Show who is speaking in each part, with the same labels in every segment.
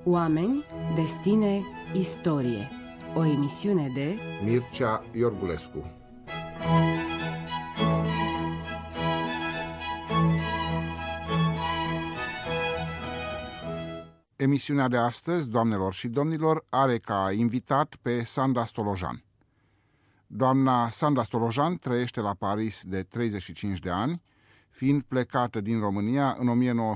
Speaker 1: Oameni, destine, istorie. O emisiune de
Speaker 2: Mircea Iorgulescu. Emisiunea de astăzi, doamnelor și domnilor, are ca invitat pe Sanda Stolojan. Doamna Sanda Stolojan trăiește la Paris de 35 de ani, fiind plecată din România în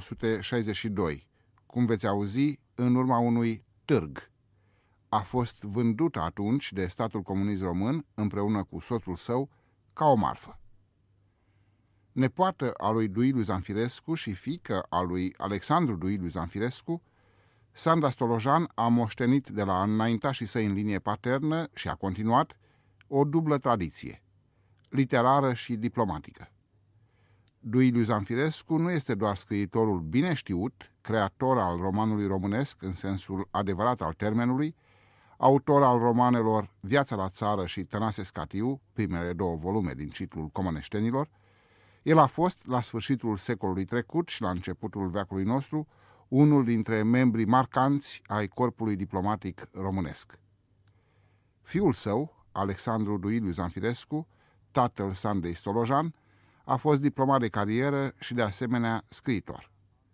Speaker 2: 1962, cum veți auzi, în urma unui târg. A fost vândută atunci de statul comunist român, împreună cu soțul său, ca o marfă. Nepoată a lui Duiliu Zanfirescu și fiică a lui Alexandru Duiliu Zanfirescu, Sanda Stolojan a moștenit de la înaintașii săi în linie paternă și a continuat o dublă tradiție, literară și diplomatică. Duiliu Zanfirescu nu este doar scriitorul bine știut, creator al romanului românesc în sensul adevărat al termenului, autor al romanelor Viața la țară și Tănase Scatiu, primele două volume din citlul Comăneștenilor. El a fost, la sfârșitul secolului trecut și la începutul veacului nostru, unul dintre membrii marcanți ai corpului diplomatic românesc. Fiul său, Alexandru Duiliu Zanfirescu, tatăl Sandei Stolojan, a fost diplomat de carieră și, de asemenea, scriitor.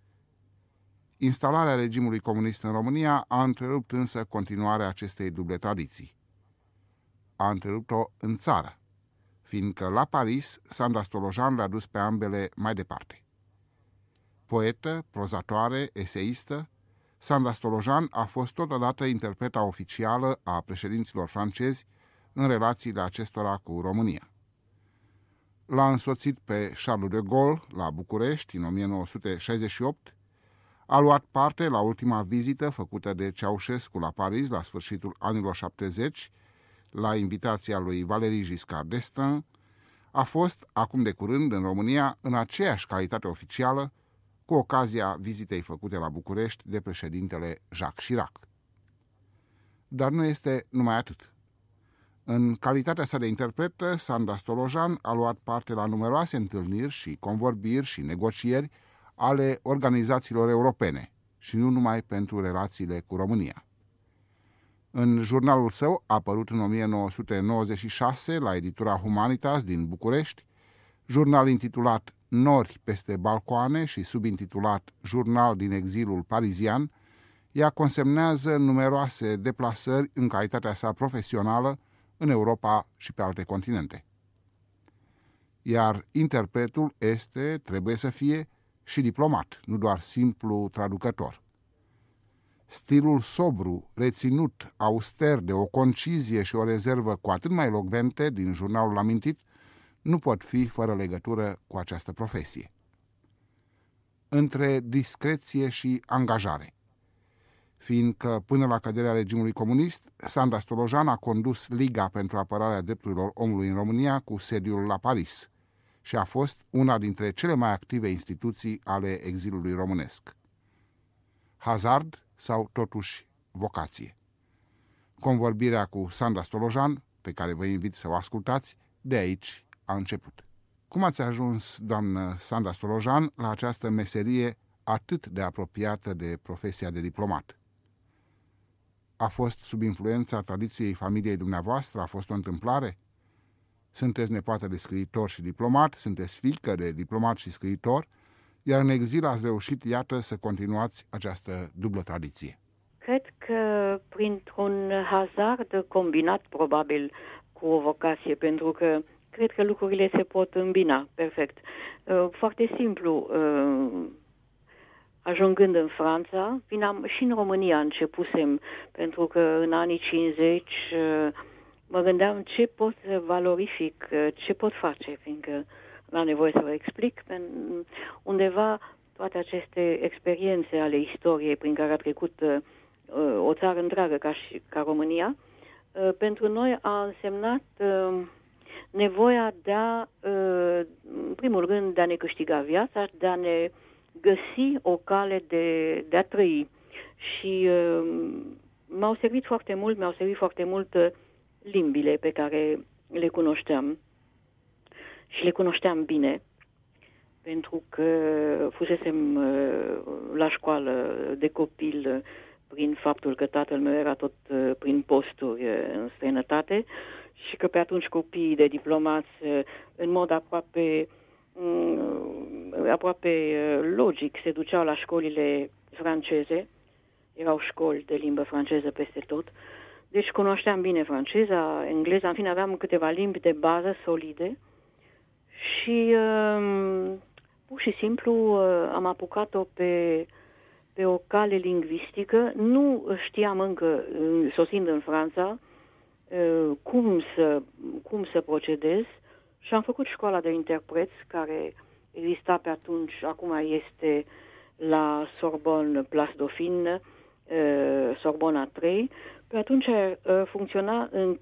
Speaker 2: Instalarea regimului comunist în România a întrerupt însă continuarea acestei duble tradiții. A întrerupt-o în țară, fiindcă la Paris Sanda Stolojan le-a dus pe ambele mai departe. Poetă, prozatoare, eseistă, Sanda Stolojan a fost totodată interpreta oficială a președinților francezi în relațiile acestora cu România. L-a însoțit pe Charles de Gaulle la București în 1968, a luat parte la ultima vizită făcută de Ceaușescu la Paris la sfârșitul anilor 70, la invitația lui Valéry Giscard d'Estaing, a fost, acum de curând, în România, în aceeași calitate oficială, cu ocazia vizitei făcute la București de președintele Jacques Chirac. Dar nu este numai atât. În calitatea sa de interpretă, Sanda Stolojan a luat parte la numeroase întâlniri și convorbiri și negocieri ale organizațiilor europene și nu numai pentru relațiile cu România. În jurnalul său, apărut în 1996 la editura Humanitas din București, jurnal intitulat Nori peste balcoane și subintitulat Jurnal din exilul parizian, ea consemnează numeroase deplasări în calitatea sa profesională în Europa și pe alte continente. Iar interpretul trebuie să fie și diplomat, nu doar simplu traducător. Stilul sobru, reținut, auster, de o concizie și o rezervă cu atât mai elocvente din jurnalul amintit, nu pot fi fără legătură cu această profesie. Între discreție și angajare. Fiindcă, până la căderea regimului comunist, Sanda Stolojan a condus Liga pentru apărarea drepturilor omului în România cu sediul la Paris și a fost una dintre cele mai active instituții ale exilului românesc. Hazard sau totuși vocație? Convorbirea cu Sanda Stolojan, pe care vă invit să o ascultați, de aici a început. Cum ați ajuns, doamnă Sanda Stolojan, la această meserie atât de apropiată de profesia de diplomat? A fost sub influența tradiției familiei dumneavoastră? A fost o întâmplare? Sunteți nepoată de scriitor și diplomat, sunteți fiică de diplomat și scriitor, iar în exil ați reușit, iată, să continuați această dublă tradiție.
Speaker 3: Cred că printr-un hazard combinat probabil cu o vocație, pentru că cred că lucrurile se pot îmbina perfect. Foarte simplu, ajungând în Franța, și în România începusem, pentru că în anii 50 mă gândeam ce pot valorific, ce pot face, fiindcă n-am nevoie să vă explic. Undeva toate aceste experiențe ale istoriei prin care a trecut o țară întreagă ca România, pentru noi a însemnat nevoia de a, în primul rând, de a ne câștiga viața, de a ne găsi o cale de a trăi. Și mi-au servit foarte mult limbile pe care le cunoșteam și le cunoșteam bine, pentru că fusesem la școală de copil prin faptul că tatăl meu era tot prin posturi în străinătate și că pe atunci copiii de diplomați în mod aproape logic se duceau la școlile franceze. Erau școli de limbă franceză peste tot. Deci cunoșteam bine franceza, engleza, în fine aveam câteva limbi de bază solide și pur și simplu am apucat-o pe o cale lingvistică. Nu știam încă, sosind în Franța, cum să procedez și am făcut școala de interpreți care exista pe atunci, acum este la Sorbonne, Place Dauphine, Sorbona 3. Pe atunci funcționa în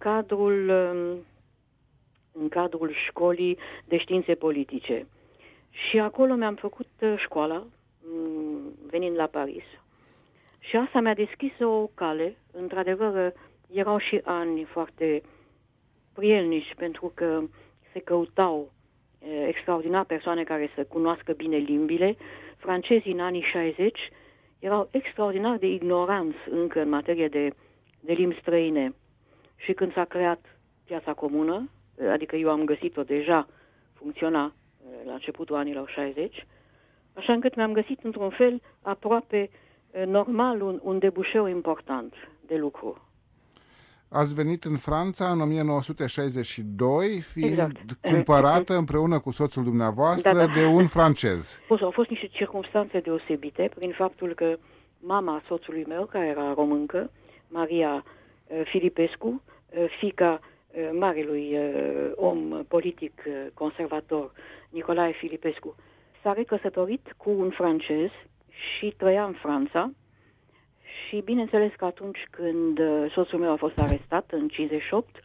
Speaker 3: cadrul școlii de științe politice. Și acolo mi-am făcut școala, venind la Paris. Și asta mi-a deschis o cale. Într-adevăr, erau și ani foarte prielnici, pentru că se căutau extraordinar persoane care să cunoască bine limbile. Francezii în anii 60 erau extraordinar de ignoranți încă în materie de limbi străine. Și când s-a creat piața comună, adică eu am găsit-o deja, funcționa la începutul anilor 60, așa încât mi-am găsit într-un fel aproape normal un debușeu important de lucru.
Speaker 2: Ați venit în Franța în 1962, fiind cumpărată împreună cu soțul dumneavoastră de un francez.
Speaker 3: Au fost niște circumstanțe deosebite, prin faptul că mama soțului meu, care era româncă, Maria Filipescu, fiica marelui om politic conservator Nicolae Filipescu, s-a recăsătorit cu un francez și trăia în Franța. Și bineînțeles că atunci când soțul meu a fost arestat, în 58,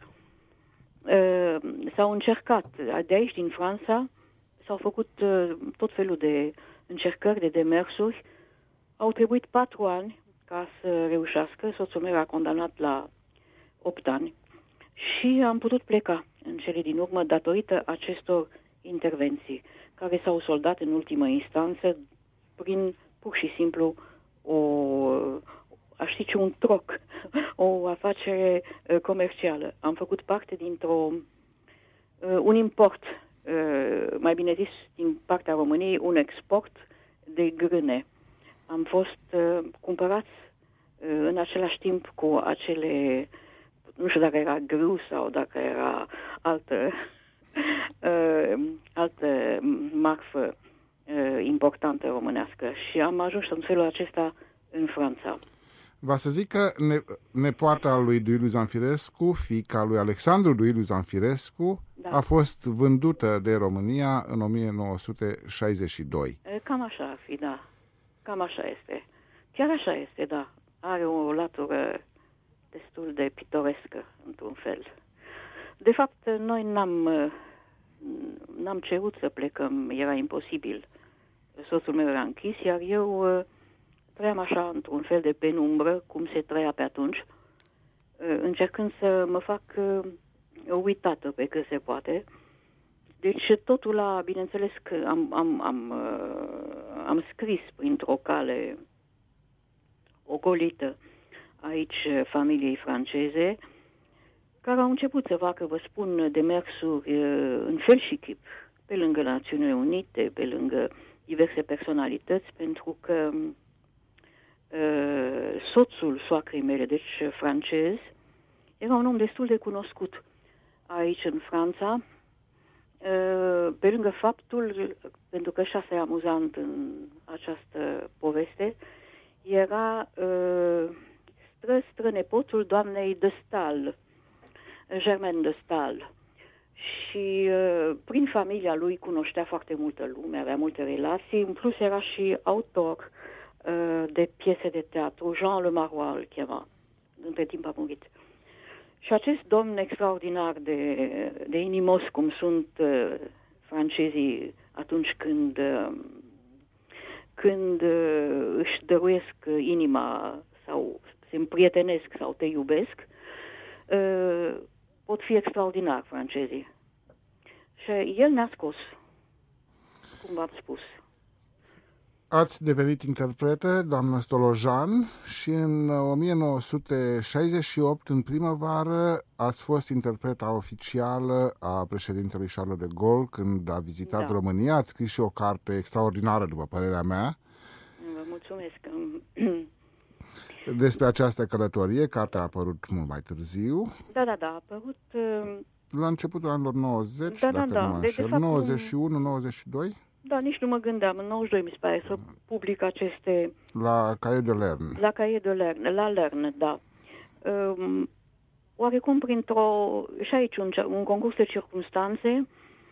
Speaker 3: s-au încercat, de aici din Franța, s-au făcut tot felul de încercări, de demersuri. Au trebuit 4 ani ca să reușească. Soțul meu a condamnat la 8 ani. Și am putut pleca în cele din urmă datorită acestor intervenții, care s-au soldat în ultimă instanță prin pur și simplu un troc, o afacere comercială. Am făcut parte un import, mai bine zis, din partea României, un export de grâne. Am fost cumpărați în același timp cu acele, nu știu dacă era grâu sau dacă era altă marfă importantă românească și am ajuns în felul acesta în Franța.
Speaker 2: Va să zic că nepoata lui Duiliu Zanfirescu, fiica lui Alexandru Duiliu Zanfirescu, a fost vândută de România în 1962.
Speaker 3: Cam așa ar fi, da. Cam așa este. Chiar așa este, da. Are o latură destul de pitorescă, într-un fel. De fapt, noi n-am cerut să plecăm, era imposibil. Soțul meu era închis, iar eu trăiam așa într-un fel de penumbră, cum se trăia pe atunci, încercând să mă fac uitată pe cât se poate. Deci totul bineînțeles că am scris printr-o cale ocolită aici familiei franceze, care au început să facă, vă spun, demersuri în fel și chip, pe lângă Națiunile Unite, pe lângă diverse personalități, pentru că soțul soacrei mele, deci francez, era un om destul de cunoscut aici în Franța, pe lângă faptul, pentru că și asta e amuzant în această poveste, era strănepotul doamnei de Stael, Germaine de Stael. Și prin familia lui cunoștea foarte multă lume, avea multe relații, în plus era și autor de piese de teatru, Jean Le Marois îl chema, între timp a murit. Și acest domn extraordinar de inimos, cum sunt francezii atunci când își dăruiesc inima sau se împrietenesc sau te iubesc, pot fi extraordinar francezii. Și el ne-a scos, cum v-am spus.
Speaker 2: ați devenit interpretă, doamnă Stolojan, și în 1968, în primăvară, ați fost interpreta oficială a președintelui Charles de Gaulle când a vizitat România. Ați scris și o carte extraordinară, după părerea mea.
Speaker 3: Vă mulțumesc.
Speaker 2: Despre această călătorie. Cartea a apărut mult mai târziu.
Speaker 3: Da, a apărut...
Speaker 2: La începutul anilor 90, dacă nu mă înșel, 91, 92?
Speaker 3: Da, nici nu mă gândeam. În 92 mi se pare să public aceste...
Speaker 2: La Cahiers de Lerne.
Speaker 3: La Cahiers de Lerne, la Lerne, da. Oarecum și aici un concurs de circunstanțe,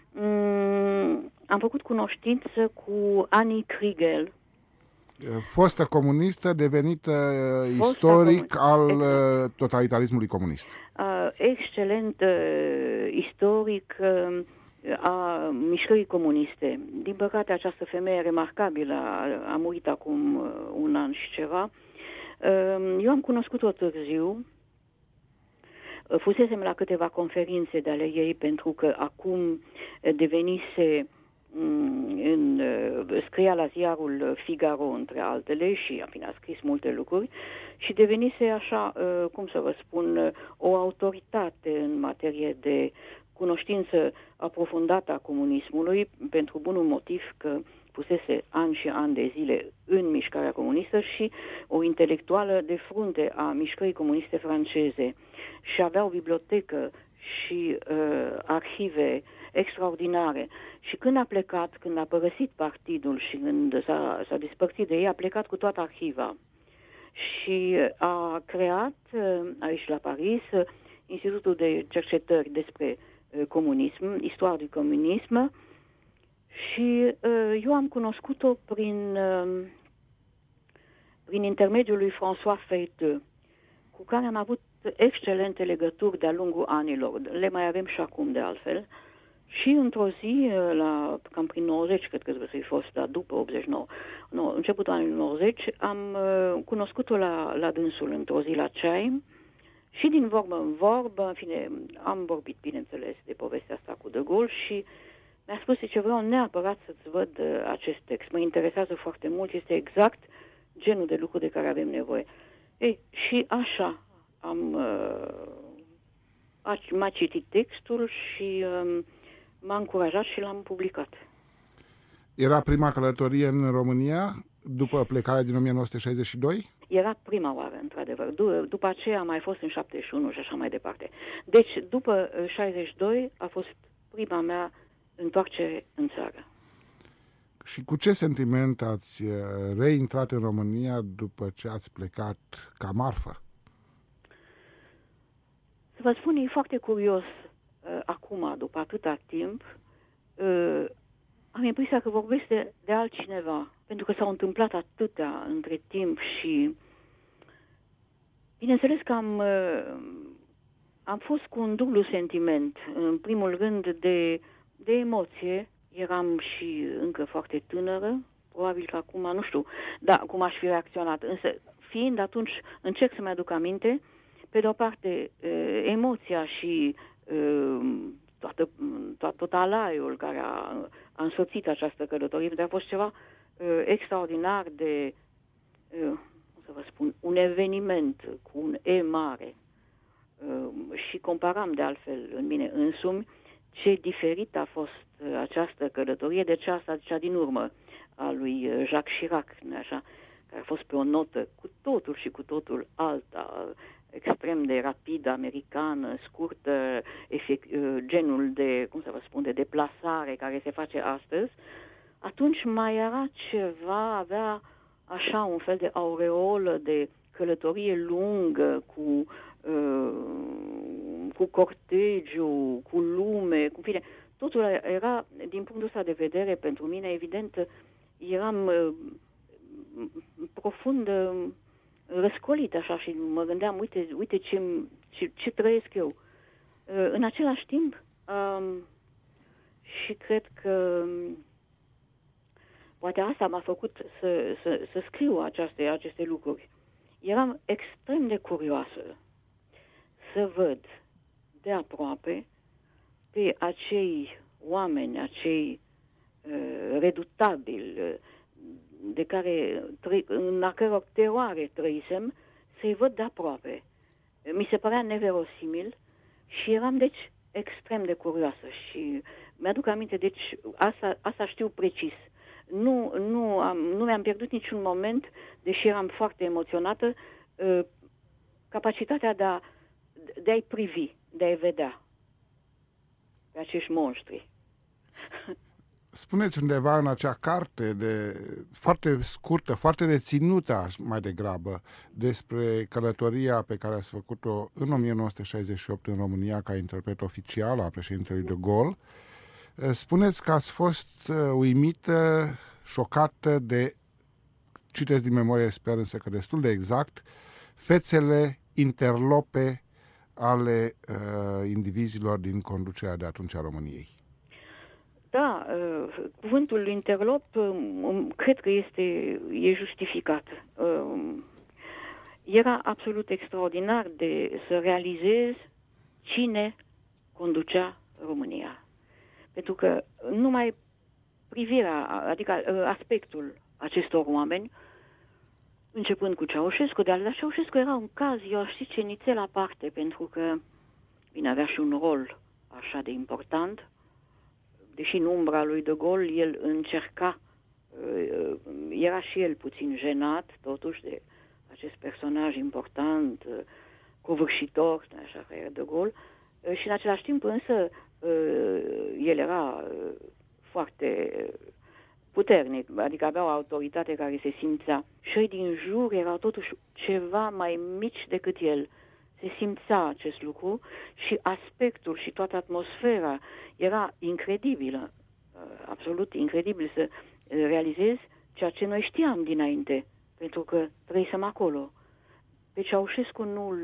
Speaker 3: am făcut cunoștință cu Annie Kriegel.
Speaker 2: Fostă comunistă, devenită istoric al totalitarismului comunist.
Speaker 3: Excelent istoric a mișcării comuniste. Din păcate, această femeie remarcabilă a murit acum un an și ceva. Eu am cunoscut-o târziu. Fusesem la câteva conferințe de ale ei, pentru că acum devenise... scria la ziarul Figaro, între altele, și a scris multe lucruri, și devenise așa, cum să vă spun, o autoritate în materie de cunoștință aprofundată a comunismului, pentru bunul motiv că pusese ani și ani de zile în mișcarea comunistă și o intelectuală de frunte a mișcării comuniste franceze, și avea o bibliotecă și arhive extraordinare. Și când a plecat, când a părăsit partidul și când s-a despărțit de ei, a plecat cu toată arhiva. Și a creat aici la Paris Institutul de Cercetări despre comunism, istoria du comunism, și eu am cunoscut-o prin intermediul lui François Feiteux, cu care am avut excelente legături de-a lungul anilor. Le mai avem și acum, de altfel. Și într-o zi, cam prin 90, cred că trebuie să-i fost, dar după 89, începutul anului 90, am cunoscut-o la dânsul într-o zi la ceai, și din vorbă în vorbă, în fine, am vorbit, bineînțeles, de povestea asta cu De Gaulle și mi-a spus că vreau neapărat să-ți văd acest text. Mă interesează foarte mult, este exact genul de lucru de care avem nevoie. Ei, și așa m-a citit textul și m-a încurajat și l-am publicat.
Speaker 2: Era prima călătorie în România după plecarea din 1962?
Speaker 3: Era prima oară, într-adevăr. După aceea a mai fost în 71 și așa mai departe. Deci, după 62 a fost prima mea întoarcere în țară.
Speaker 2: Și cu ce sentiment ați reintrat în România după ce ați plecat ca marfă?
Speaker 3: Să vă spun, e foarte curios acum, după atâta timp, am impresia că vorbesc de altcineva, pentru că s-au întâmplat atâtea între timp și bineînțeles că am fost cu un dublu sentiment. În primul rând de emoție, eram și încă foarte tânără, probabil că acum, nu știu, cum aș fi reacționat, însă fiind atunci, încerc să-mi aduc aminte, pe de-o parte, emoția și tot alaiul care a însoțit această călătorie, dar a fost ceva extraordinar de, cum să vă spun, un eveniment cu un E mare. Și comparam de altfel în mine însumi ce diferit a fost această călătorie de cea din urmă a lui Jacques Chirac, așa, care a fost pe o notă cu totul și cu totul alta, extrem de rapidă, americană, scurtă, genul de, cum să vă spun, de deplasare care se face astăzi. Atunci mai era ceva, avea așa un fel de aureolă de călătorie lungă, cu cortegiu, cu lume, cu fine. Totul era, din punctul ăsta de vedere, pentru mine, evident, eram profund răscolit așa și mă gândeam, uite ce trăiesc eu. În același timp, și cred că poate asta m-a făcut să scriu aceste lucruri. Eram extrem de curioasă să văd de aproape pe acei oameni, acei redutabili, în a căror teroare trăisem, să-i văd de aproape. Mi se părea neverosimil și eram, deci, extrem de curioasă și mi-aduc aminte, deci, asta știu precis. Nu mi-am pierdut niciun moment, deși eram foarte emoționată, capacitatea de a-i privi, de a-i vedea pe acești monștri.
Speaker 2: Spuneți undeva în acea carte foarte scurtă, foarte reținută mai degrabă, despre călătoria pe care ați făcut-o în 1968 în România ca interpret oficial a președintelui de Gaulle. Spuneți că ați fost uimită, șocată de, citesc din memorie, sper însă că destul de exact, fețele interlope ale indivizilor din conducerea de atunci a României.
Speaker 3: Da, cuvântul interlop cred că e justificat. Era absolut extraordinar de să realizez cine conducea România. Pentru că numai privirea, adică aspectul acestor oameni, începând cu Ceaușescu, dar Ceaușescu era un caz, eu aș zice, nițel aparte, pentru că bine, avea și un rol așa de important, deși în umbra lui de Gaulle el încerca, era și el puțin jenat, totuși, de acest personaj important, covârșitor, așa că era de Gaulle, și în același timp însă el era foarte puternic, adică avea o autoritate care se simțea. Și din jur erau totuși ceva mai mici decât el. Se simțea acest lucru și aspectul și toată atmosfera era incredibilă, absolut incredibil să realizezi ceea ce noi știam dinainte, pentru că trăisem acolo. Pe Ceaușescu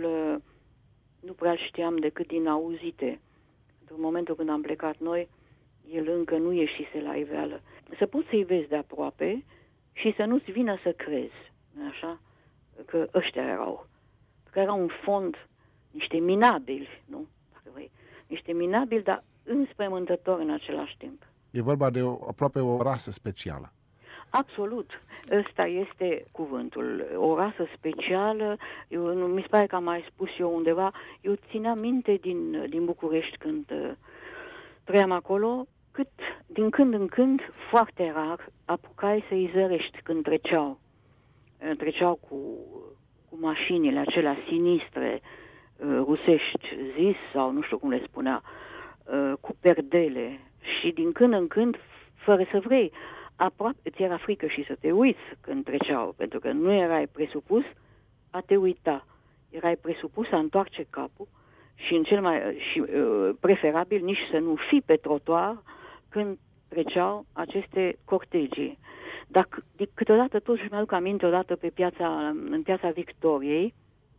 Speaker 3: nu prea știam decât din auzite. În momentul când am plecat noi, el încă nu ieșise la iveală. Să poți să-i vezi de aproape și să nu-ți vină să crezi, așa, că ăștia erau. Că erau un fond, niște minabili, nu? Dacă vrei. Niște minabili, dar înspăimântători în același timp.
Speaker 2: E vorba de aproape o rasă specială.
Speaker 3: Absolut. Ăsta este cuvântul. O rasă specială. Mi se pare că am mai spus eu undeva. Eu țineam minte din București când trăiam acolo, cât din când în când, foarte rar, apucai să-i zărești când treceau. Treceau cu mașinile acelea sinistre, rusești zis, sau nu știu cum le spunea, cu perdele. Și din când în când, fără să vrei, aproape ți era frică și să te uiți când treceau, pentru că nu erai presupus a te uita. Erai presupus a întoarce capul și preferabil nici să nu fii pe trotuar când treceau aceste cortegii. Dar câteodată totuși mi-aduc aminte odată în piața Victoriei,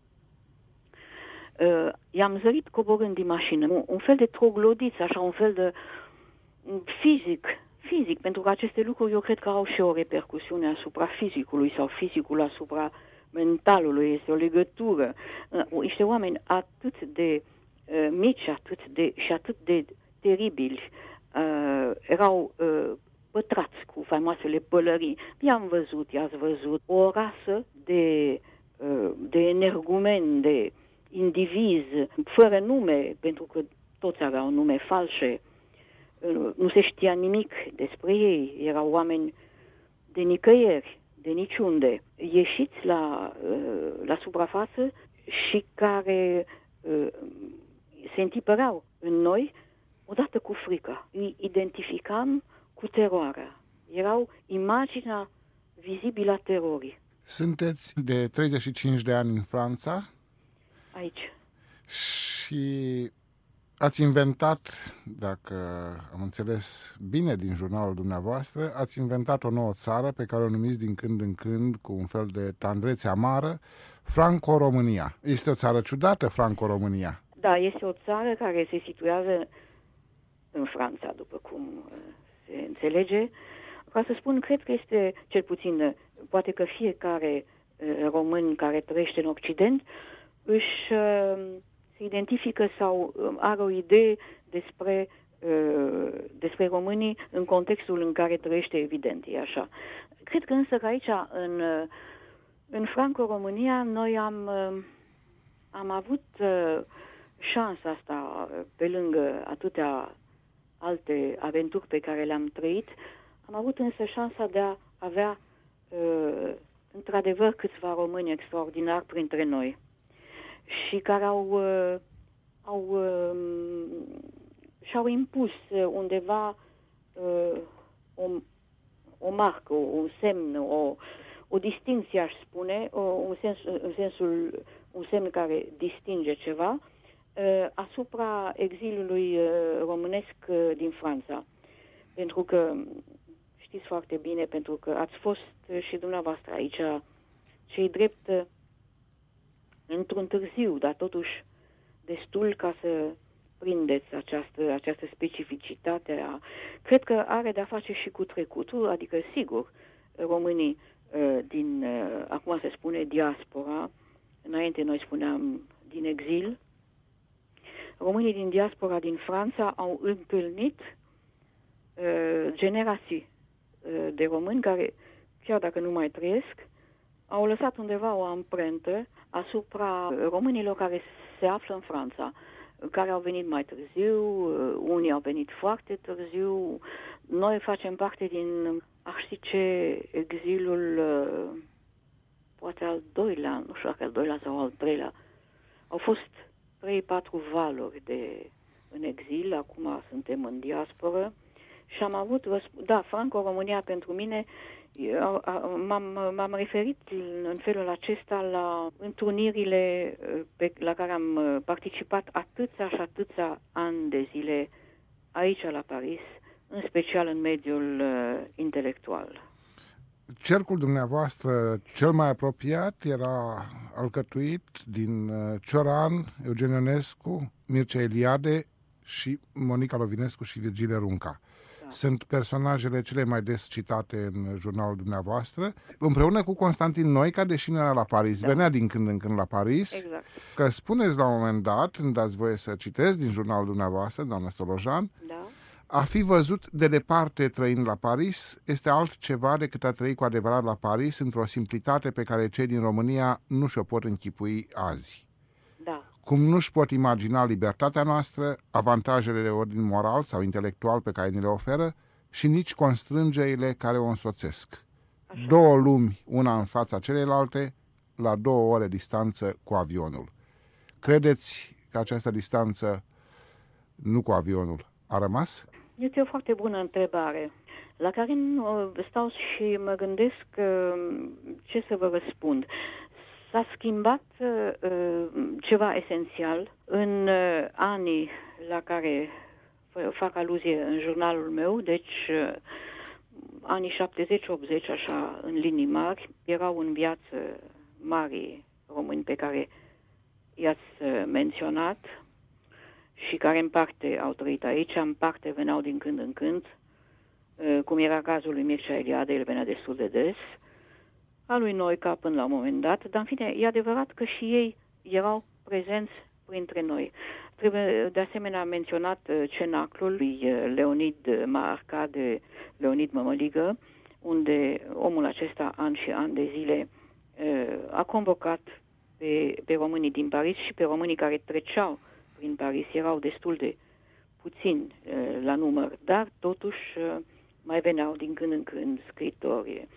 Speaker 3: i-am zărit coborând din mașină, un fel de troglodiță, așa, un fel de fizic, pentru că aceste lucruri eu cred că au și o repercusiune asupra fizicului sau fizicul asupra mentalului, este o legătură. Niște oameni atât de mici, atât de teribili, erau pătrați cu faimoasele pălării. I-ați văzut, o rasă de energumeni, de indivizi, fără nume, pentru că toți aveau nume false. Nu se știa nimic despre ei. Erau oameni de nicăieri, de niciunde, ieșiți la suprafață și care se întipăreau în noi odată cu frica. Îi identificam cu teroarea. Erau imaginea vizibilă a terorii.
Speaker 2: Sunteți de 35 de ani în Franța.
Speaker 3: Aici.
Speaker 2: Și ați inventat, dacă am înțeles bine din jurnalul dumneavoastră, ați inventat o nouă țară pe care o numiți din când în când cu un fel de tandrețe amară, Franco-România. Este o țară ciudată, Franco-România.
Speaker 3: Da, este o țară care se situează în Franța, după cum se înțelege. Ca să spun, cred că este, cel puțin, poate că fiecare român care trăiește în Occident se identifică sau are o idee despre despre românii în contextul în care trăiește, evident, e așa. Cred că însă că aici, în Franco-România, noi am avut șansa asta, pe lângă atâtea alte aventuri pe care le-am trăit, am avut însă șansa de a avea într-adevăr câțiva români extraordinari printre noi și care și-au impus undeva o marcă, un semn, o distinție, aș spune, un semn care distinge ceva asupra exilului românesc din Franța. Pentru că știți foarte bine, pentru că ați fost și dumneavoastră aici, cei drept într-un târziu, dar totuși destul ca să prindeți această specificitate. Cred că are de-a face și cu trecutul, adică sigur, românii din, acum se spune diaspora, înainte noi spuneam din exil, românii din diaspora din Franța au întâlnit generații de români care, chiar dacă nu mai trăiesc, au lăsat undeva o amprentă asupra românilor care se află în Franța, care au venit mai târziu, unii au venit foarte târziu. Noi facem parte din, aș zice, exilul, poate al doilea, nu știu dacă al doilea sau al treilea. Au fost 3-4 valuri în exil, acum suntem în diasporă și am avut, Franco-România pentru mine, m-am referit în felul acesta la întrunirile la care am participat atâția ani de zile aici la Paris, în special în mediul intelectual.
Speaker 2: Cercul dumneavoastră cel mai apropiat era alcătuit din Cioran, Eugen Ionescu, Mircea Eliade și Monica Lovinescu și Virgile Runca. Sunt personajele cele mai des citate în jurnalul dumneavoastră, împreună cu Constantin Noica, deși nu era la Paris, venea din când în când la Paris.
Speaker 3: Exact.
Speaker 2: Că spuneți la un moment dat, îmi dați voie să citesc din jurnalul dumneavoastră, doamnă Stolojan, a fi văzut de departe trăind la Paris este altceva decât a trăi cu adevărat la Paris într-o simplitate pe care cei din România nu și-o pot închipui azi.
Speaker 3: Da.
Speaker 2: Cum nu-și pot imagina libertatea noastră, avantajele de ordin moral sau intelectual pe care ni le oferă și nici constrângerile care o însoțesc.
Speaker 3: Așa.
Speaker 2: Două lumi, una în fața celelalte, la 2 ore distanță cu avionul. Credeți că această distanță, nu cu avionul, a rămas?
Speaker 3: Este o foarte bună întrebare, la care stau și mă gândesc ce să vă răspund. S-a schimbat ceva esențial în anii la care fac aluzie în jurnalul meu, deci anii 70-80, așa, în linii mari, erau în viață mari români pe care i-ați menționat și care în parte au trăit aici, în parte veneau din când în când, cum era cazul lui Mircea Eliade, el venea destul de des, a lui Noica până la un moment dat, dar în fine, e adevărat că și ei erau prezenți printre noi. Trebuie de asemenea menționat cenaclul lui Leonid Marcade, Leonid Mămăligă, unde omul acesta, ani și ani de zile, a convocat pe românii din Paris și pe românii care treceau prin Paris, erau destul de puțini la număr, dar totuși mai veneau din când în când scritori,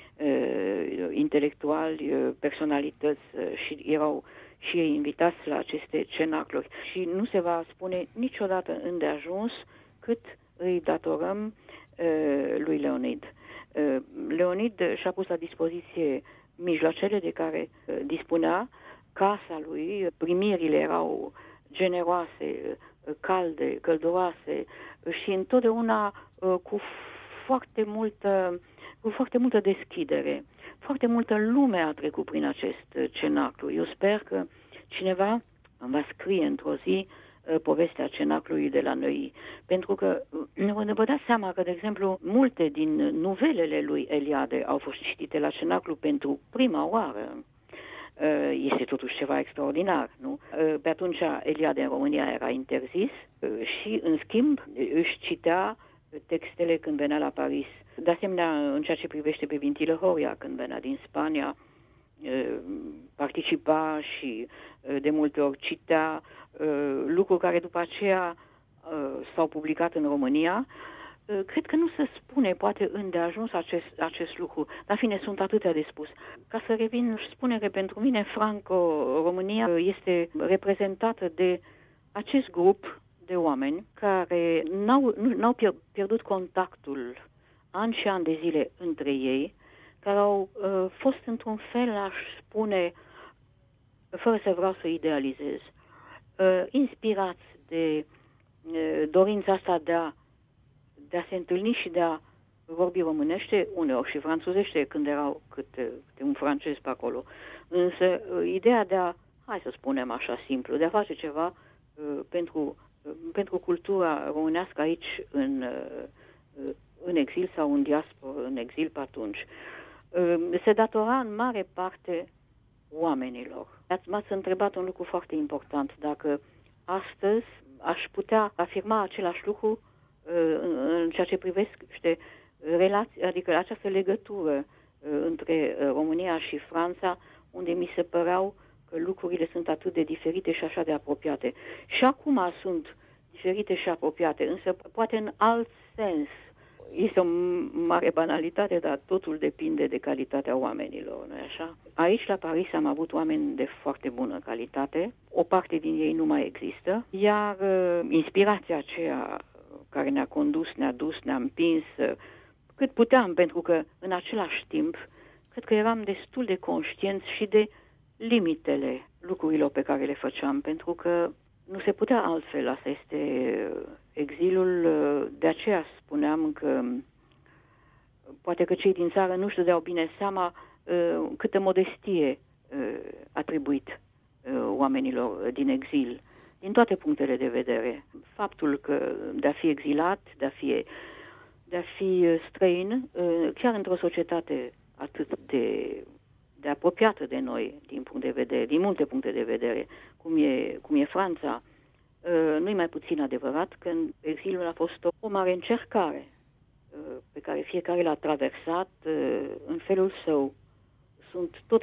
Speaker 3: intelectuali, personalități și erau și ei invitați la aceste cenacluri. Și nu se va spune niciodată îndeajuns cât îi datorăm lui Leonid. Leonid și-a pus la dispoziție mijloacele de care dispunea, casa lui, primirile erau generoase, calde, călduroase și întotdeauna cu foarte multă deschidere. Foarte multă lume a trecut prin acest cenaclu. Eu sper că cineva va scrie într-o zi povestea cenaclului de la noi. Pentru că vă dați seama că, de exemplu, multe din novelele lui Eliade au fost citite la cenaclu pentru prima oară. este totuși ceva extraordinar, nu? Pe atunci Eliade în România era interzis și, în schimb, își citea textele când venea la Paris. De asemenea, în ceea ce privește pe Vintilă Horia, când venea din Spania, participa și de multe ori citea lucruri care după aceea s-au publicat în România. Cred că nu se spune, poate, îndeajuns acest lucru, dar fine, sunt atâtea de spus. Ca să revin, își spune că pentru mine Franco-România este reprezentată de acest grup de oameni care n-au pierdut contactul ani și ani de zile între ei, care au fost într-un fel, aș spune, fără să vreau să idealizez, inspirați de dorința asta de a se întâlni și de a vorbi românește, uneori și franțuzește, când erau câte un francez pe acolo. Însă ideea de a, hai să spunem așa simplu, de a face ceva pentru cultura românească aici în exil sau în diaspora, în exil pe atunci, se datora în mare parte oamenilor. M-ați întrebat un lucru foarte important, dacă astăzi aș putea afirma același lucru în ceea ce privește relații, adică această legătură între România și Franța, unde mi se păreau că lucrurile sunt atât de diferite și așa de apropiate. Și acum sunt diferite și apropiate, însă poate în alt sens. Este o mare banalitate, dar totul depinde de calitatea oamenilor, nu-i așa? Aici, la Paris, am avut oameni de foarte bună calitate, o parte din ei nu mai există, iar inspirația aceea care ne-a condus, ne-a dus, ne-a împins cât puteam, pentru că în același timp cred că eram destul de conștienți și de limitele lucrurilor pe care le făceam, pentru că nu se putea altfel, asta este exilul, de aceea spuneam că poate că cei din țară nu-și dădeau bine seama câtă modestie atribuit oamenilor din exil, din toate punctele de vedere. Faptul că de a fi exilat, de a fi străin, chiar într-o societate atât de apropiată de noi din multe puncte de vedere, cum e Franța, nu-i mai puțin adevărat că exilul a fost o mare încercare pe care fiecare l-a traversat în felul său. Sunt tot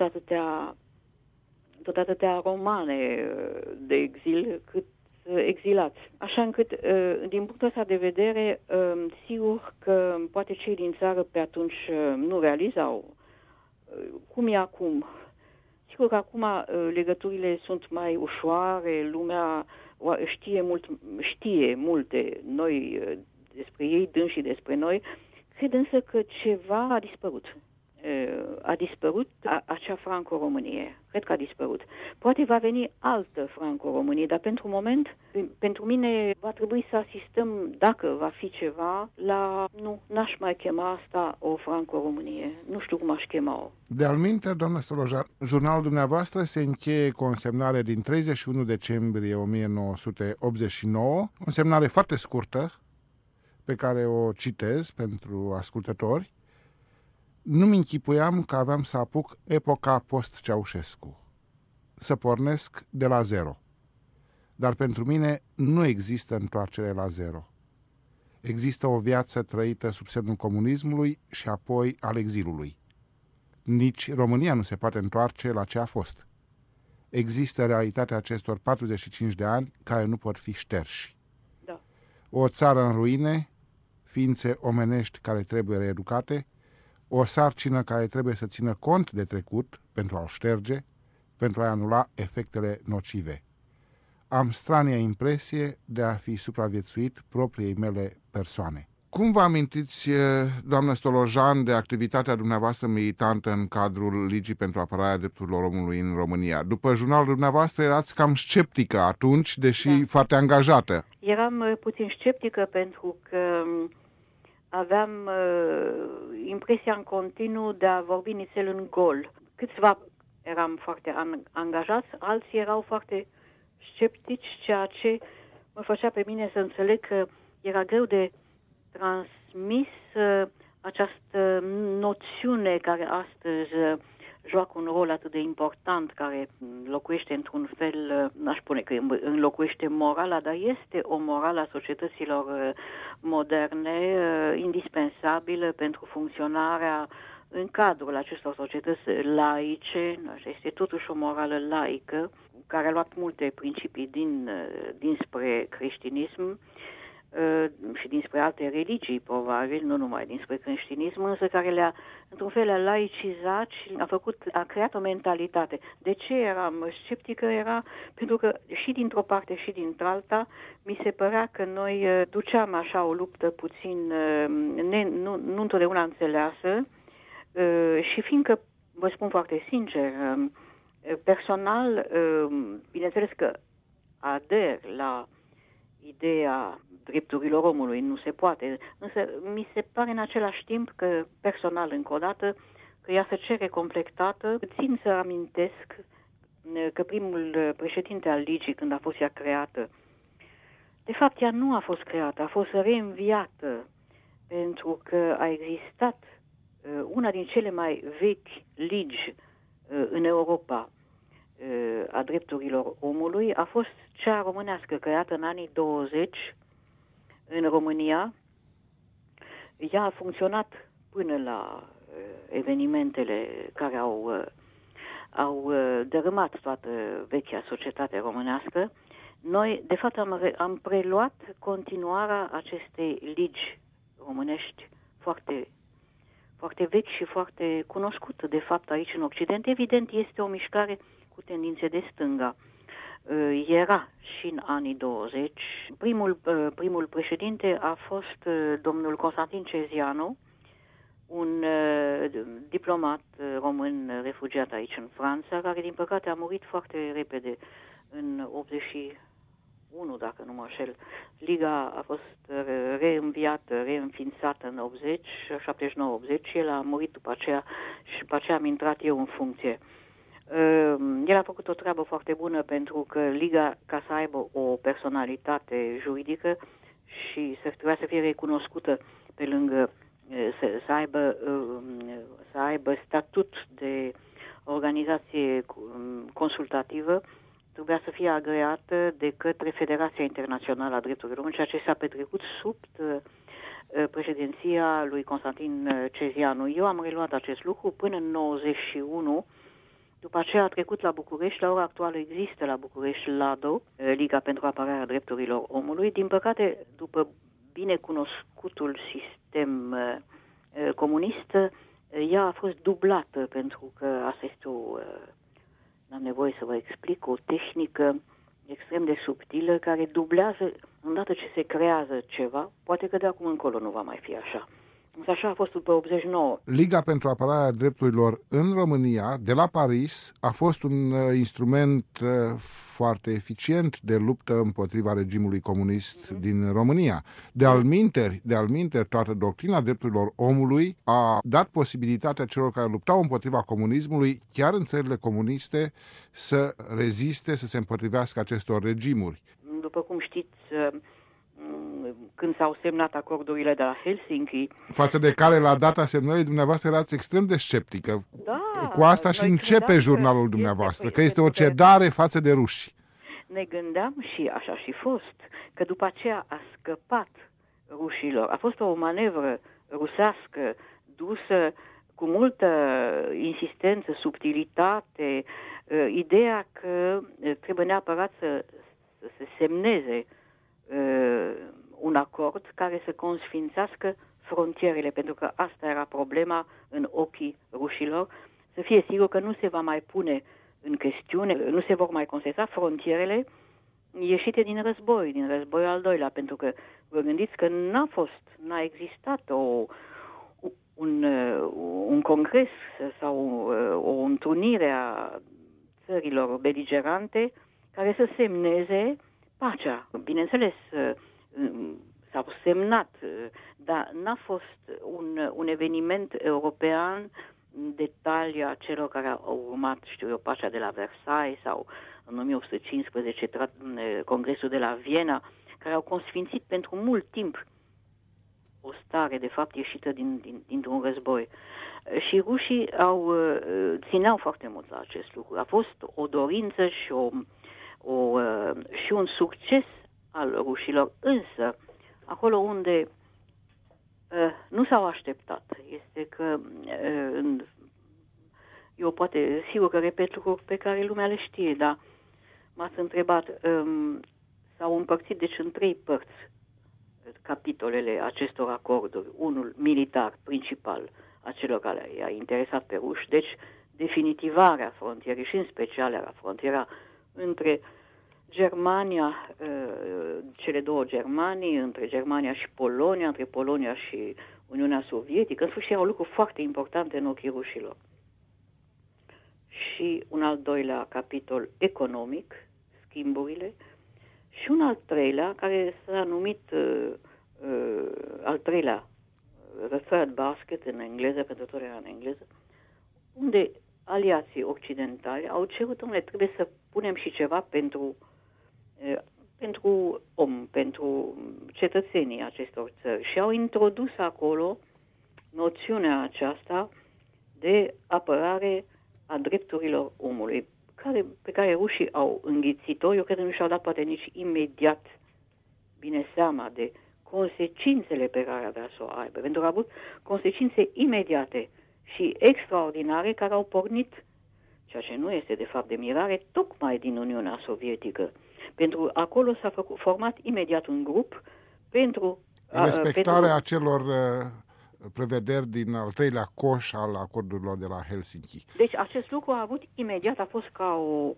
Speaker 3: atâtea romane de exil cât exilați. Așa încât, din punctul ăsta de vedere, sigur că poate cei din țară pe atunci nu realizau cum e acum. Sigur că acum legăturile sunt mai ușoare, lumea știe multe noi despre ei, dânsii despre noi. Cred însă că ceva a dispărut. A dispărut acea Franco-Românie. Cred că a dispărut. Poate va veni altă Franco-Românie, dar pentru moment, pentru mine, va trebui să asistăm, dacă va fi ceva, n-aș mai chema asta o Franco-Românie. Nu știu cum aș chema-o.
Speaker 2: De alminte, doamnă Stolojan, jurnalul dumneavoastră se încheie cu o însemnare din 31 decembrie 1989, o însemnare foarte scurtă, pe care o citez pentru ascultători. Nu-mi închipuiam că aveam să apuc epoca post-Ceaușescu, să pornesc de la zero. Dar pentru mine nu există întoarcere la zero. Există o viață trăită sub semnul comunismului și apoi al exilului. Nici România nu se poate întoarce la ce a fost. Există realitatea acestor 45 de ani care nu pot fi șterși.
Speaker 3: Da.
Speaker 2: O țară în ruine, ființe omenești care trebuie reeducate, o sarcină care trebuie să țină cont de trecut pentru a-l șterge, pentru a anula efectele nocive. Am strania impresie de a fi supraviețuit propriei mele persoane. Cum vă amintiți, doamnă Stolojan, de activitatea dumneavoastră militantă în cadrul Ligii pentru apărarea drepturilor omului în România? După jurnalul dumneavoastră erați cam sceptică atunci, deși foarte angajată.
Speaker 3: Eram puțin sceptică pentru că aveam impresia în continuu de a vorbi nițel în gol. Câțiva eram foarte angajați, alții erau foarte sceptici, ceea ce mă făcea pe mine să înțeleg că era greu de transmis această noțiune care astăzi joacă un rol atât de important, care înlocuiește într-un fel, n-aș spune că înlocuiește morala, dar este o morală a societăților moderne, indispensabilă pentru funcționarea în cadrul acestor societăți laice. Este totuși o morală laică, care a luat multe principii dinspre creștinism și dinspre alte religii, probabil, nu numai dinspre creștinism, însă care le-a, într-un fel, le-a laicizat și a creat o mentalitate. De ce eram sceptică? Era pentru că și dintr-o parte și dintr-alta mi se părea că noi duceam așa o luptă puțin, nu întotdeauna înțeleasă, și fiindcă, vă spun foarte sincer, personal, bineînțeles că ader la ideea drepturilor omului, nu se poate, însă mi se pare în același timp că, personal încă o dată, că ea se cere completată. Țin să amintesc că primul președinte al Ligii, când a fost ea creată, de fapt ea nu a fost creată, a fost reînviată, pentru că a existat una din cele mai vechi ligi în Europa a drepturilor omului, a fost cea românească, creată în anii 20 în România. Ea a funcționat până la evenimentele care au dărâmat toată vechea societate românească. Noi, de fapt, am preluat continuarea acestei ligi românești foarte, foarte vechi și foarte cunoscută, de fapt, aici în Occident. Evident, este o mișcare cu tendințe de stânga. Era și în anii 20. Primul președinte a fost domnul Constantin Cezianu, un diplomat român refugiat aici în Franța, care din păcate a murit foarte repede, în 81, dacă nu mă înșel. Liga a fost reînființată în 80, 79-80, și el a murit după aceea și după aceea am intrat eu în funcție. El a făcut o treabă foarte bună, pentru că Liga, ca să aibă o personalitate juridică și trebuia să fie recunoscută pe lângă să aibă statut de organizație consultativă, trebuia să fie agreată de către Federația Internațională a Drepturilor Omului, ceea ce s-a petrecut sub președinția lui Constantin Cezianu. Eu am reluat acest lucru până în 91. După aceea a trecut la București. La ora actuală există la București LADO, Liga pentru Apărarea Drepturilor Omului. Din păcate, după binecunoscutul sistem comunist, ea a fost dublată, pentru că asta este n-am nevoie să vă explic, o tehnică extrem de subtilă care dublează îndată ce se creează ceva. Poate că de acum încolo nu va mai fi așa. Însă așa a fost după 89.
Speaker 2: Liga pentru apărarea drepturilor în România, de la Paris, a fost un instrument foarte eficient de luptă împotriva regimului comunist din România. De alminteri, toată doctrina drepturilor omului a dat posibilitatea celor care luptau împotriva comunismului, chiar în țările comuniste, să reziste, să se împotrivească acestor regimuri.
Speaker 3: După cum știți, când s-au semnat acordurile de la Helsinki,
Speaker 2: față de care la data semnării dumneavoastră erați extrem de sceptică.
Speaker 3: Da,
Speaker 2: cu asta și începe jurnalul dumneavoastră, că este o cedare față de ruși.
Speaker 3: Ne gândeam, și așa și fost, că după aceea a scăpat rușilor. A fost o manevră rusească dusă cu multă insistență, subtilitate, ideea că trebuie neapărat să se semneze un acord care să consfințească frontierele, pentru că asta era problema în ochii rușilor, să fie sigur că nu se va mai pune în chestiune, nu se vor mai constata frontierele ieșite din războiul al doilea, pentru că vă gândiți că n-a existat un congres sau o întrunire a țărilor beligerante care să semneze pacea. Bineînțeles, s-au semnat, dar n-a fost un eveniment european de talia celor care au urmat, pacea de la Versailles sau în 1815 Congresul de la Viena, care au consfințit pentru mult timp o stare, de fapt, ieșită dintr-un război. Și rușii țineau foarte mult la acest lucru. A fost o dorință și și un succes al rușilor, însă acolo unde nu s-au așteptat este că eu poate, sigur că repet lucruri pe care lumea le știe, dar m-ați întrebat, s-au împărțit deci în 3 părți capitolele acestor acorduri. Unul militar, principal, a celor care i-a interesat pe ruși, deci definitivarea frontierei și în special era frontiera între Germania, cele 2 Germanii, între Germania și Polonia, între Polonia și Uniunea Sovietică. În sfârșit era un lucru foarte important în ochii rușilor. Și un al 2-lea capitol economic, schimburile, și un al 3-lea, care s-a numit al 3-lea, the third basket în engleză, pentru tot era în engleză, unde aliații occidentali au cerut, domnule, trebuie să punem și ceva pentru om, pentru cetățenii acestor țări. Și au introdus acolo noțiunea aceasta de apărare a drepturilor omului, pe care rușii au înghițit-o. Eu cred că nu și-au dat poate nici imediat bine seama de consecințele pe care avea să o aibă, pentru că a avut consecințe imediate și extraordinare care au pornit, ceea ce nu este de fapt de mirare, tocmai din Uniunea Sovietică. Pentru acolo s-a format imediat un grup pentru
Speaker 2: respectarea acelor prevederi din al 3-lea coș al acordurilor de la Helsinki.
Speaker 3: Deci acest lucru a avut imediat, a fost ca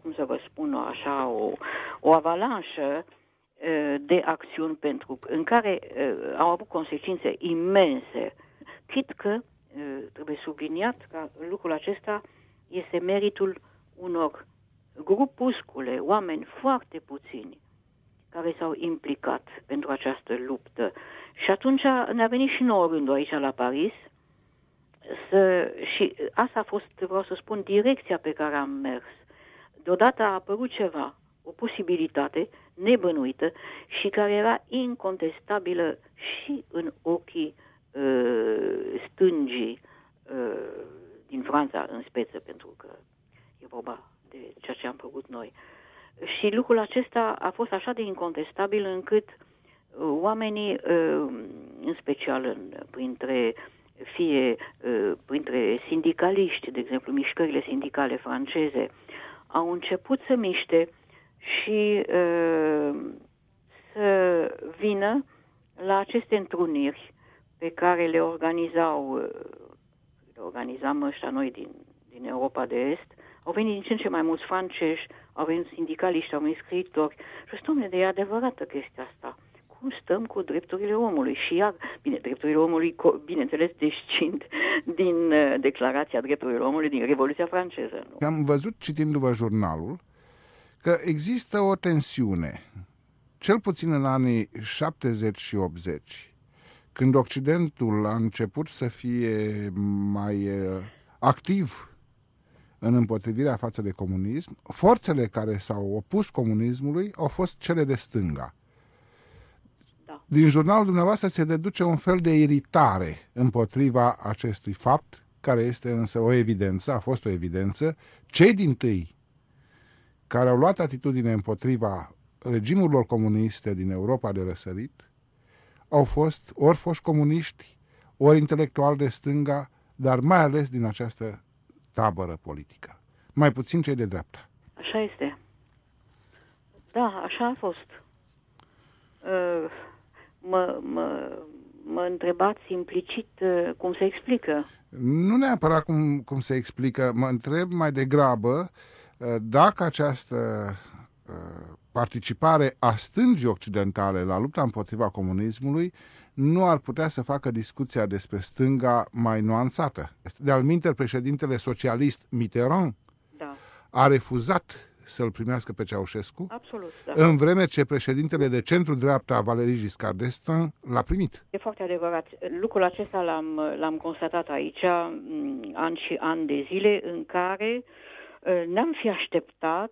Speaker 3: o avalanșă de acțiuni în care au avut consecințe imense. Chit că trebuie subliniat că lucrul acesta este meritul unor grupuscule, oameni foarte puțini care s-au implicat pentru această luptă. Și atunci ne-a venit și nouă rândul aici la Paris și asta a fost, vreau să spun, direcția pe care am mers. Deodată a apărut ceva, o posibilitate nebănuită și care era incontestabilă și în ochii stângii din Franța în speță, pentru că e vorba de ceea ce am făcut noi. Și lucrul acesta a fost așa de incontestabil încât oamenii, în special printre sindicaliști, de exemplu, mișcările sindicale franceze, au început să miște și să vină la aceste întruniri pe care le organizam ăștia noi din Europa de Est. Au venit din ce în ce mai mulți francezi, au venit sindicaliști, au venit scriitori. Și dom'le, de e adevărată chestia asta. Cum stăm cu drepturile omului? Și iar, bine, drepturile omului, bineînțeles, descind din Declarația Drepturilor Omului din Revoluția franceză. Nu?
Speaker 2: Am văzut, citindu-vă jurnalul, că există o tensiune, cel puțin în anii 70 și 80, când Occidentul a început să fie mai activ în împotrivirea față de comunism, forțele care s-au opus comunismului au fost cele de stânga.
Speaker 3: Da.
Speaker 2: Din jurnalul dumneavoastră se deduce un fel de iritare împotriva acestui fapt, care este însă o evidență, a fost o evidență. Cei dintâi care au luat atitudine împotriva regimurilor comuniste din Europa de răsărit au fost ori foști comuniști, ori intelectuali de stânga, dar mai ales din această tabără politică. Mai puțin cei de dreapta.
Speaker 3: Așa este. Da, așa a fost. Mă întrebați implicit cum se explică.
Speaker 2: Nu neapărat cum se explică. Mă întreb mai degrabă dacă această participare a stângii occidentale la lupta împotriva comunismului nu ar putea să facă discuția despre stânga mai nuanțată. De altminteri, președintele socialist Mitterrand a refuzat să-l primească pe Ceaușescu,
Speaker 3: absolut, da.
Speaker 2: În vreme ce președintele de centru-dreapta, Valéry Giscard d'Estaing, l-a primit.
Speaker 3: E foarte adevărat. Lucrul acesta l-am constatat aici ani și ani de zile în care n-am fi așteptat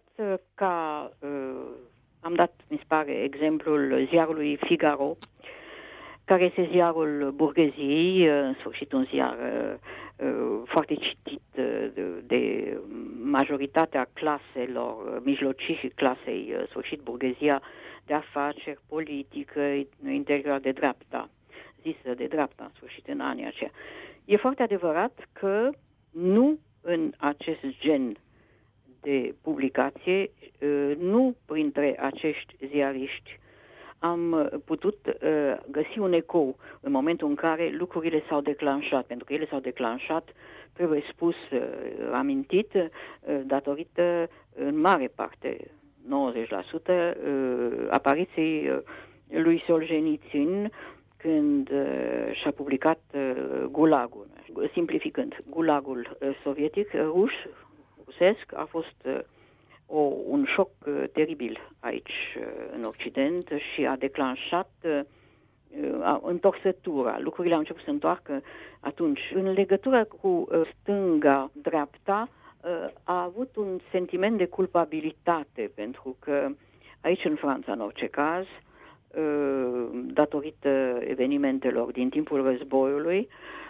Speaker 3: ca, am dat, mi se pare, exemplul ziarului Figaro, care este ziarul Burgheziei, în sfârșit un ziar foarte citit de majoritatea claselor mijlocii și clasei, sfârșit Burghezia de afaceri, politică, interioară de dreapta, zisă de dreapta, în sfârșit, în anii aceia. E foarte adevărat că nu în acest gen de publicație, nu printre acești ziariști, am putut găsi un ecou în momentul în care lucrurile s-au declanșat, pentru că ele s-au declanșat, trebuie spus, amintit, datorită în mare parte, 90%, apariției lui Solzhenitsyn, când și-a publicat Gulagul. Simplificând, Gulagul sovietic, rusesc, a fost un șoc teribil aici în Occident și a declanșat întorsătura. Lucrurile au început să întoarcă atunci. În legătură cu stânga-dreapta a avut un sentiment de culpabilitate, pentru că aici în Franța, în orice caz, datorită evenimentelor din timpul războiului,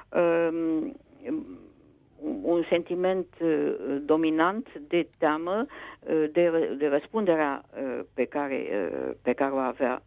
Speaker 3: un sentiment dominant de teamă, de răspunderea pe care o avea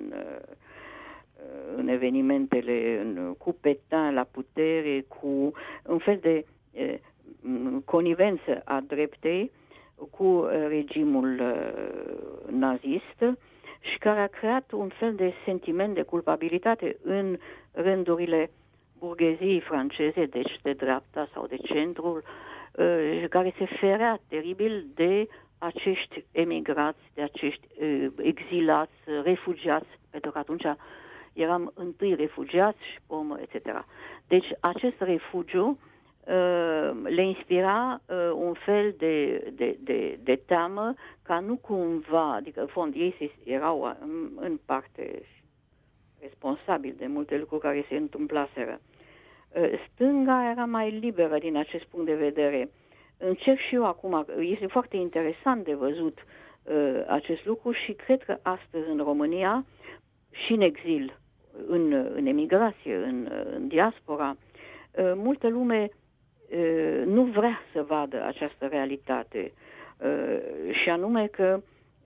Speaker 3: în evenimentele cu Pétain la putere, cu un fel de conivență a dreptei cu regimul nazist și care a creat un fel de sentiment de culpabilitate în rândurile burgheziei franceze, deci de dreapta sau de centrul, care se ferea teribil de acești emigrați, de acești exilați, refugiați, pentru că atunci eram întâi refugiați și pomă, etc. Deci acest refugiu le inspira un fel de teamă ca nu cumva, adică în fond ei erau în parte responsabili de multe lucruri care se întâmplaseră. Stânga era mai liberă din acest punct de vedere. Încerc și eu acum, este foarte interesant de văzut acest lucru și cred că astăzi în România și în exil, în emigrație, în diaspora, multă lume nu vrea să vadă această realitate și anume că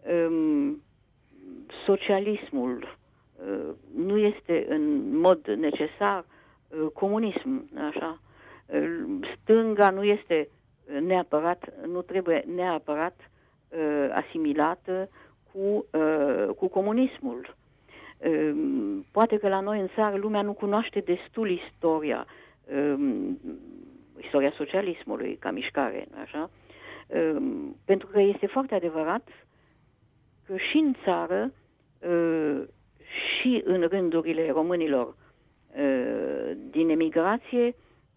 Speaker 3: socialismul nu este în mod necesar comunism, așa. Stânga nu este nu trebuie neapărat asimilată cu comunismul. Poate că la noi în țară lumea nu cunoaște destul istoria socialismului ca mișcare, așa? Pentru că este foarte adevărat că și în țară și în rândurile românilor din emigrație,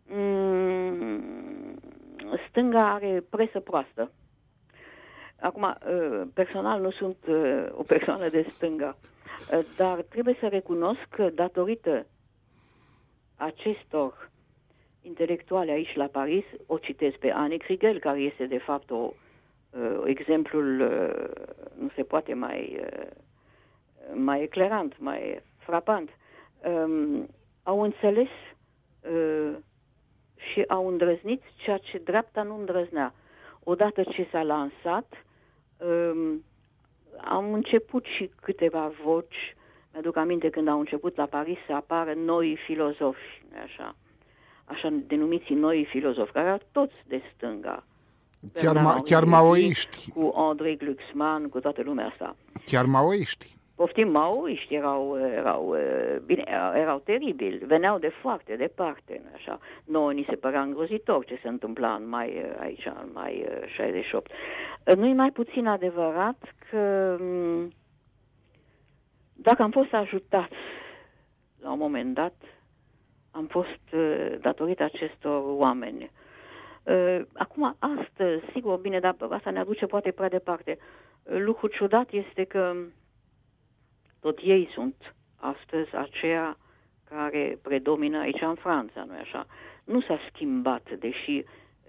Speaker 3: stânga are presă proastă. Acum, personal nu sunt o persoană de stânga, dar trebuie să recunosc că datorită acestor intelectuale aici la Paris, o citesc pe Anne Krigel, care este de fapt exemplul nu se poate mai eclairant, mai frapant. Au înțeles și au îndrăznit ceea ce dreapta nu îndrăznea. Odată ce s-a lansat, am început și câteva voci, mi-aduc aminte când au început la Paris să apară noi filozofi, așa denumiți noi filozofi, care erau toți de stânga.
Speaker 2: Chiar maoiști.
Speaker 3: Cu André Glucksmann, cu toată lumea asta.
Speaker 2: Chiar maoiști.
Speaker 3: Poftim, maoiști erau teribili, veneau de foarte departe, așa. Nouă ni se părea îngrozitor ce se întâmpla în mai 68. Nu-i mai puțin adevărat că dacă am fost ajutați la un moment dat, am fost datorită acestor oameni. Acum, astăzi, sigur, bine, dar asta ne aduce poate prea departe. Lucrul ciudat este că tot ei sunt astăzi aceia care predomină aici în Franța, nu-i așa? Nu s-a schimbat, deși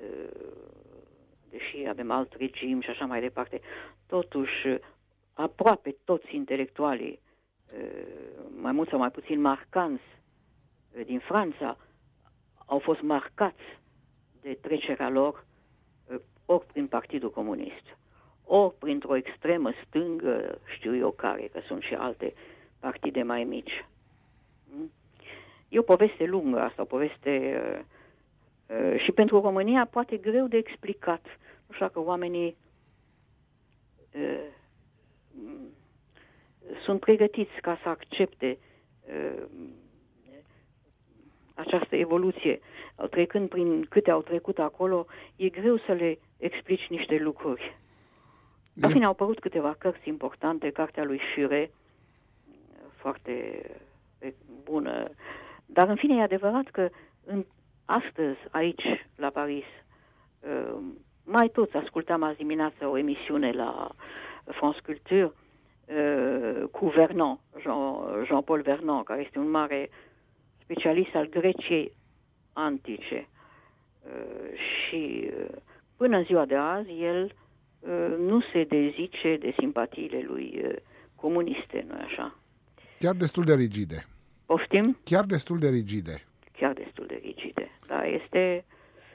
Speaker 3: avem alt regim și așa mai departe. Totuși, aproape toți intelectualii mai mult sau mai puțin marcanți din Franța, au fost marcați de trecerea lor ori prin Partidul Comunist, ori printr-o extremă stângă, știu eu care, că sunt și alte partide mai mici. E o poveste lungă asta, o poveste și pentru România poate greu de explicat. Nu știu dacă oamenii sunt pregătiți ca să accepte această evoluție. Trecând prin câte au trecut acolo, e greu să le explici niște lucruri. În fine, au apărut câteva cărți importante, cartea lui Furet, foarte bună. Dar, în fine, e adevărat că astăzi, aici, la Paris, mai toți ascultam azi dimineață o emisiune la France Culture cu Vernon, Jean-Paul Vernon, care este un mare specialist al Greciei antice. Și până în ziua de azi, el nu se dezice de simpatiile lui comuniste, nu-i așa?
Speaker 2: Chiar destul de rigide.
Speaker 3: Poftim?
Speaker 2: Chiar destul de rigide.
Speaker 3: Chiar destul de rigide. Da, este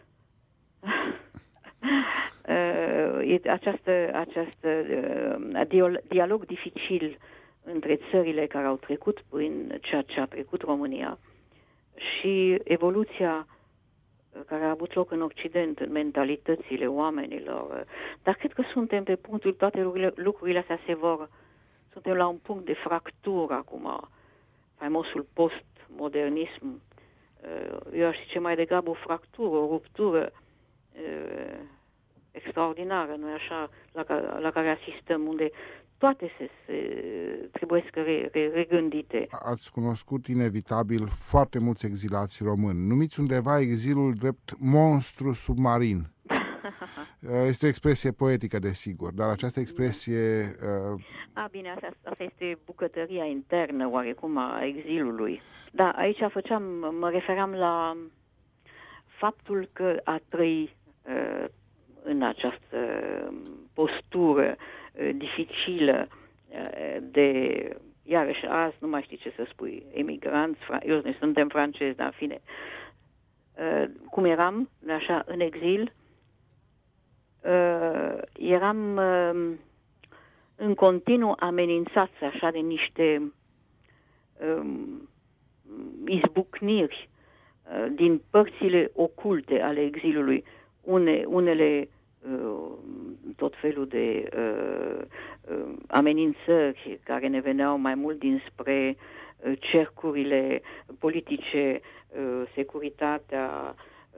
Speaker 3: această dialog dificil între țările care au trecut prin ceea ce a trecut România și evoluția care a avut loc în Occident, în mentalitățile oamenilor. Dar cred că suntem pe punctul, toate lucrurile astea suntem la un punct de fractură acum, faimosul postmodernism. Eu aș zice mai degrabă o fractură, o ruptură extraordinară, nu-i așa, la care asistăm, unde toate trebuie să regândite.
Speaker 2: Ați cunoscut inevitabil foarte mulți exilați români. Numiți undeva exilul drept monstru submarin. Este o expresie poetică, desigur, dar această expresie...
Speaker 3: Bine, asta este bucătăria internă, oarecum, a exilului. Da, aici mă referam la faptul că a trăi în această postură dificilă de, iarăși azi nu mai știi ce să spui, emigranți, noi suntem francezi, dar în fine, cum eram, așa, în exil, eram în continuu amenințați așa de niște izbucniri din părțile oculte ale exilului, unele tot felul de amenințări care ne veneau mai mult dinspre cercurile politice, securitatea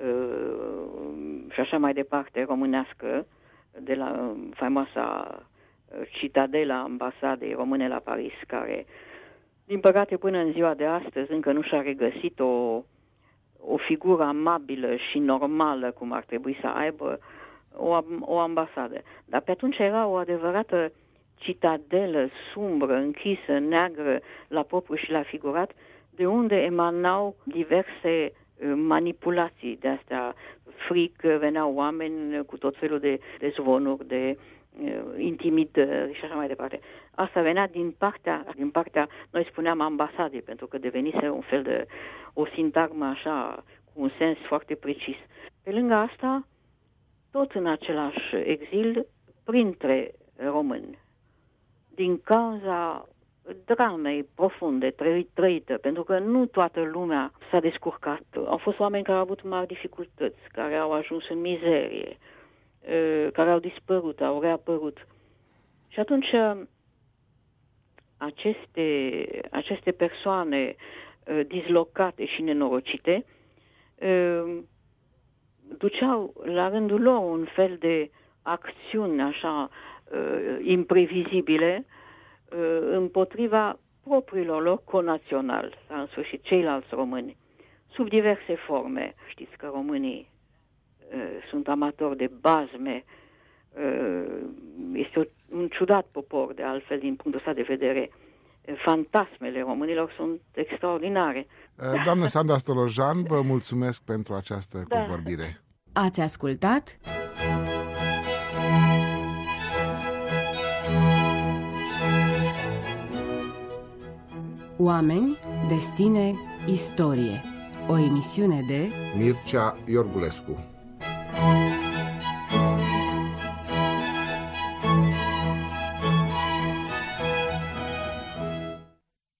Speaker 3: și așa mai departe românească, de la faimoasa citadela ambasadei române la Paris, care, din păcate, până în ziua de astăzi încă nu și-a regăsit o figură amabilă și normală, cum ar trebui să aibă o ambasadă. Dar pe atunci era o adevărată citadelă sumbră, închisă, neagră, la propriu și la figurat, de unde emanau diverse manipulații de astea, frică, veneau oameni cu tot felul de zvonuri, de intimidări și așa mai departe. Asta venea din partea, noi spuneam ambasade, pentru că devenise un fel de o sintagmă așa, cu un sens foarte precis. Pe lângă asta, tot în același exil, printre români, din cauza dramei profunde, trăită, pentru că nu toată lumea s-a descurcat. Au fost oameni care au avut mari dificultăți, care au ajuns în mizerie, care au dispărut, au reapărut. Și atunci aceste persoane dislocate și nenorocite duceau la rândul lor un fel de acțiuni așa imprevizibile împotriva propriilor lor conaționali, sau în sfârșit ceilalți români, sub diverse forme. Știți că românii sunt amatori de bazme, este un ciudat popor, de altfel, din punctul ăsta de vedere. Fantasmele românilor sunt extraordinare.
Speaker 2: Doamnă Sandra Stolojan, vă mulțumesc pentru această convorbire.
Speaker 1: Ați ascultat Oameni, destine, istorie. O emisiune de
Speaker 2: Mircea Iorgulescu.